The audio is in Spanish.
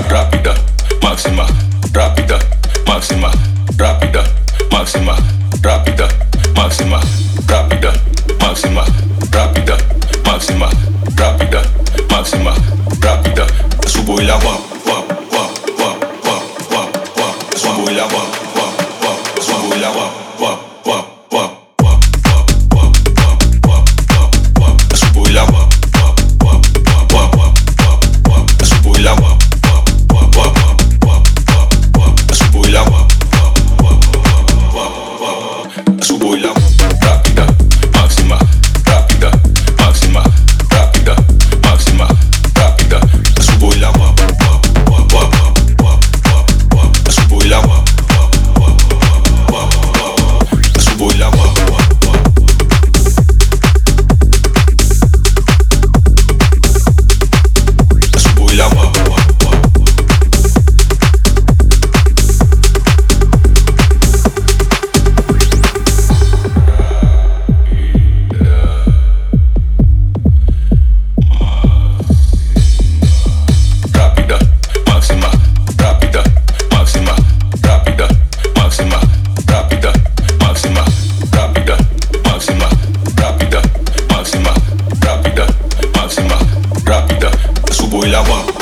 rápida, máxima, rápida, máxima, rápida, máxima, rápida, máxima, rápida, máxima, rápida, máxima, rápida, máxima, rápida. Subo y la va, subo y la va, subo y la va, subo y la va, subo y la va, subo y la va, subo y la va, rápida, máxima, rápida, máxima, rápida, máxima, rápida, subo y la va, subo y la va, subo y la va. Subo y la va.